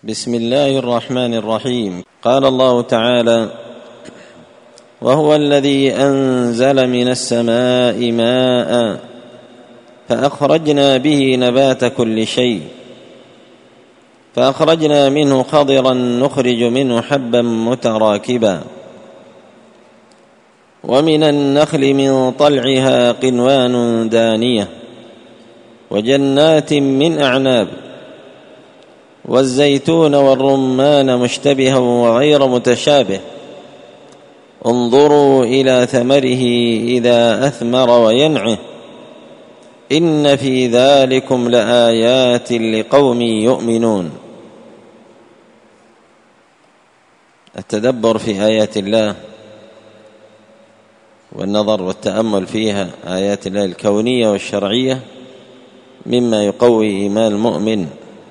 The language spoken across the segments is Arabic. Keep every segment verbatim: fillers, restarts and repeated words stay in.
بسم الله الرحمن الرحيم. قال الله تعالى: وهو الذي أنزل من السماء ماء فأخرجنا به نبات كل شيء فأخرجنا منه خضرا نخرج منه حبا متراكبا ومن النخل من طلعها قنوان دانية وجنات من أعناب والزيتون والرمان مشتبها وغير متشابه انظروا إلى ثمره إذا أثمر وينعه إن في ذلكم لآيات لقوم يؤمنون. التدبر في آيات الله والنظر والتأمل فيها، آيات الله الكونية والشرعية، مما يقوي إيمان المؤمن.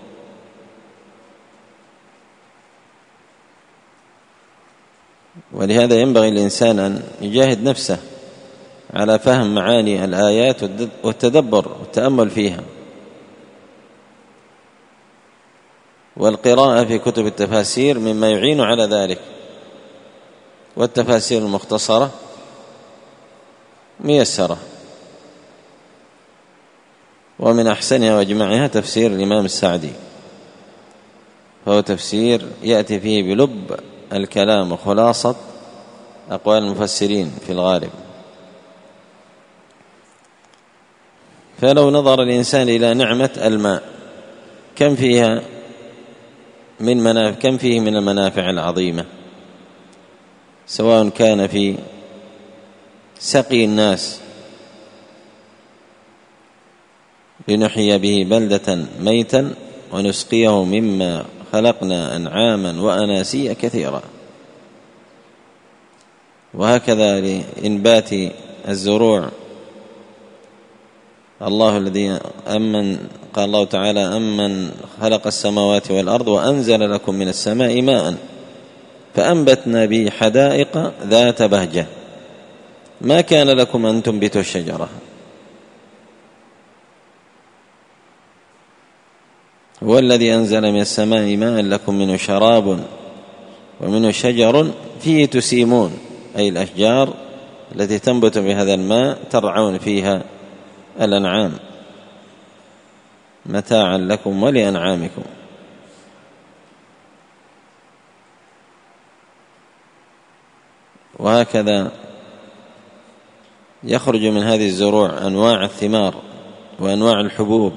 ولهذا ينبغي الإنسان أن يجاهد نفسه على فهم معاني الآيات والتدبر والتأمل فيها، والقراءة في كتب التفاسير مما يعين على ذلك. والتفاسير المختصرة ميسرة، ومن أحسنها واجمعها تفسير الإمام السعدي، فهو تفسير يأتي فيه بلب الكلام وخلاصة أقوال المفسرين في الغالب. فلو نظر الإنسان إلى نعمة الماء كم فيها من منافع كم فيه من المنافع العظيمة، سواء كان في سقي الناس لنحيي به بلدة ميتا ونسقيه مما خلقنا أنعاما وأناسيا كثيرا، وهكذا لإنبات الزروع. الله الذي أمن قال الله تعالى: أمن خلق السماوات والأرض وأنزل لكم من السماء ماء فأنبتنا به حدائق ذات بهجة ما كان لكم أن تنبتوا الشجرة. هو الذي أنزل من السماء ماء لكم منه شراب ومنه شجر فيه تسيمون، أي الأشجار التي تنبت بهذا الماء ترعون فيها الأنعام متاعا لكم ولأنعامكم. وهكذا يخرج من هذه الزروع أنواع الثمار وأنواع الحبوب.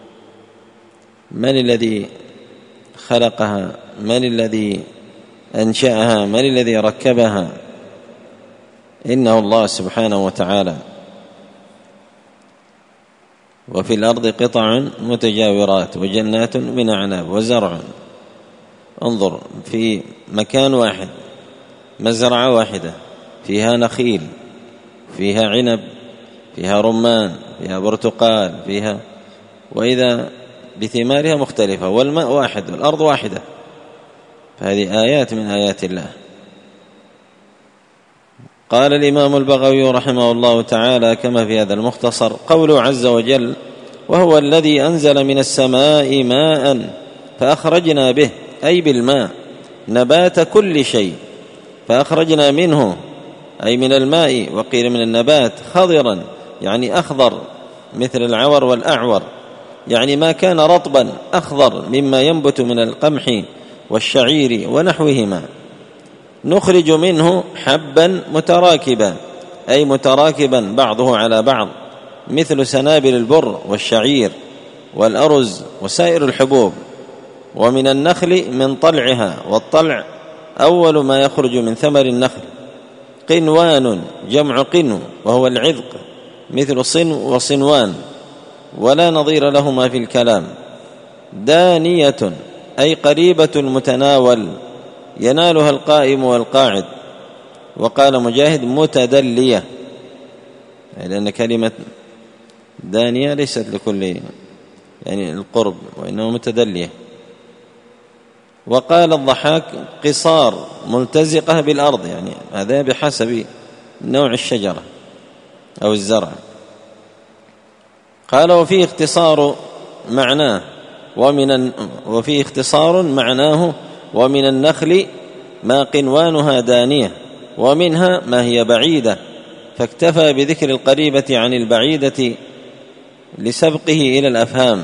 من الذي خلقها؟ من الذي أنشأها؟ من الذي ركبها؟ إنه الله سبحانه وتعالى. وفي الأرض قطع متجاورات وجنات من أعناب وزرع. انظر، في مكان واحد مزرعة واحدة فيها نخيل، فيها عنب، فيها رمان، فيها برتقال، فيها وإذا بثمارها مختلفة، والماء واحد والأرض واحدة. فهذه آيات من آيات الله. قال الإمام البغوي رحمه الله تعالى كما في هذا المختصر: قوله عز وجل: وهو الذي أنزل من السماء ماء فأخرجنا به، أي بالماء، نبات كل شيء، فأخرجنا منه أي من الماء، وقيل من النبات، خضرا يعني أخضر مثل العور والأعور، يعني ما كان رطبا أخضر مما ينبت من القمح والشعير ونحوهما. نخرج منه حبا متراكبا، أي متراكبا بعضه على بعض، مثل سنابل البر والشعير والأرز وسائر الحبوب. ومن النخل من طلعها، والطلع أول ما يخرج من ثمر النخل. قنوان جمع قنو وهو العذق، مثل صنو وصنوان، ولا نظير لهما في الكلام. دانية أي قريبة المتناول، ينالها القائم والقاعد. وقال مجاهد: متدلية، لأن كلمة دانية ليست لكل يعني القرب، وإنه متدلية. وقال الضحاك: قصار ملتزقة بالأرض، يعني هذا بحسب نوع الشجرة أو الزرع. قال: وفيه اختصار معناه، ومن وفي اختصار معناه ومن النخل ما قنوانها دانية ومنها ما هي بعيدة، فاكتفى بذكر القريبة عن البعيدة لسبقه إلى الأفهام.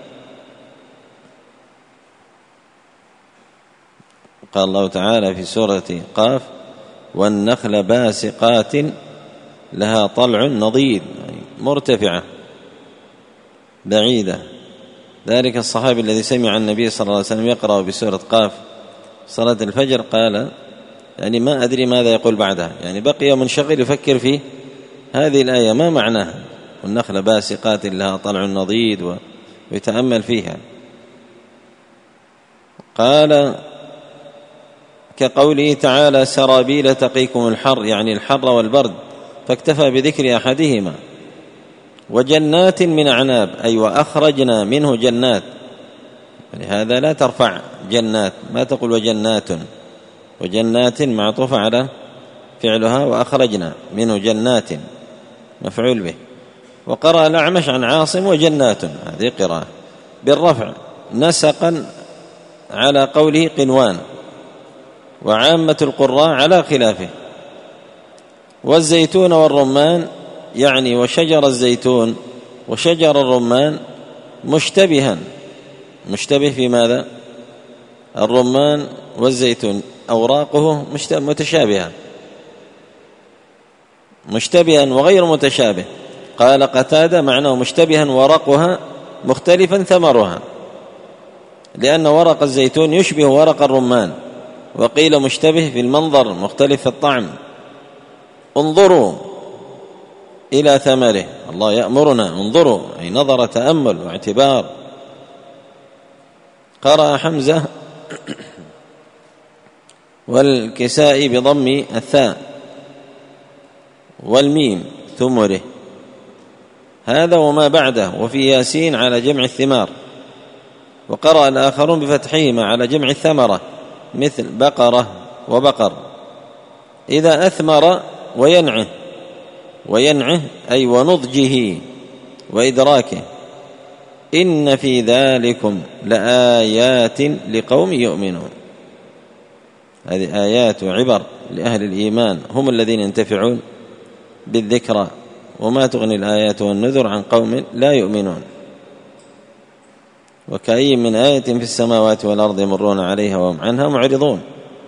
قال الله تعالى في سورة قاف: والنخل باسقات لها طلع نضيد، مرتفعة بعيدة. ذلك الصحابي الذي سمع النبي صلى الله عليه وسلم يقرأ بسورة قاف صلاة الفجر قال: يعني ما أدري ماذا يقول بعدها، يعني بقي منشغل يفكر في هذه الآية ما معناها، والنخل باسقات لها طلع نضيد، ويتأمل فيها. قال: كقوله تعالى: سرابيل تقيكم الحر، يعني الحر والبرد، فاكتفى بذكر أحدهما. وجنات من أعناب، أي وأخرجنا منه جنات، لهذا لا ترفع جنات، ما تقول وجنات، وجنات معطوفة على فعلها وأخرجنا منه جنات مفعول به. وقرأ الأعمش عن عاصم: وجنات، هذه قراءة بالرفع نسقا على قوله قنوان، وعامة القراء على خلافه. والزيتون والرمان، يعني وشجر الزيتون وشجر الرمان مشتبها، مشتبه في ماذا؟ الرمان والزيتون أوراقه متشابهة، مشتبها وغير متشابه. قال قتادة: معناه مشتبها ورقها مختلفا ثمرها، لأن ورق الزيتون يشبه ورق الرمان. وقيل مشتبه في المنظر مختلف في الطعم. انظروا إلى ثمره، الله يأمرنا انظروا، أي نظر تأمل واعتبار. قرأ حمزة والكسائي بضم الثاء والميم ثمره، هذا وما بعده. وفي ياسين على جمع الثمار. وقرأ الآخرون بفتحهما على جمع الثمرة، مثل بقرة وبقر. إذا أثمر وينعه، وينعه أي ونضجه وإدراكه. إن في ذلكم لآيات لقوم يؤمنون، هذه آيات وعبر لأهل الإيمان، هم الذين ينتفعون بالذكرى. وما تغني الآيات والنذر عن قوم لا يؤمنون. وكأي من آية في السماوات والأرض يمرون عليها وهم عنها معرضون.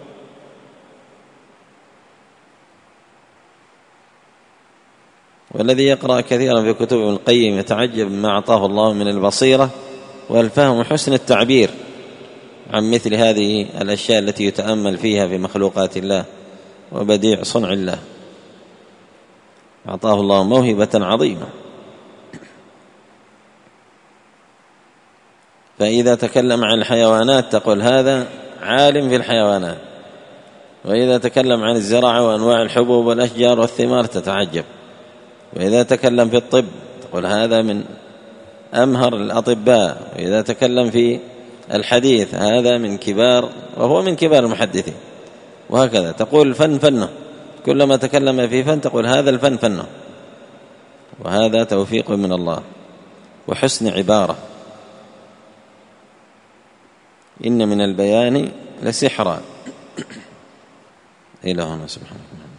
والذي يقرأ كثيرا في كتب ابن القيم يتعجب ما أعطاه الله من البصيرة والفهم وحسن التعبير عن مثل هذه الأشياء التي يتأمل فيها في مخلوقات الله وبديع صنع الله. أعطاه الله موهبة عظيمة. فإذا تكلم عن الحيوانات تقول هذا عالم في الحيوانات، وإذا تكلم عن الزراعة وأنواع الحبوب والأشجار والثمار تتعجب، وإذا تكلم في الطب تقول هذا من أمهر الأطباء، وإذا تكلم في الحديث هذا من كبار، وهو من كبار المحدثين. وهكذا تقول الفن فنه، كلما تكلم في فن تقول هذا الفن فنه. وهذا توفيق من الله وحسن عبارة. إن من البيان لسحرا. إلى هنا سبحانه.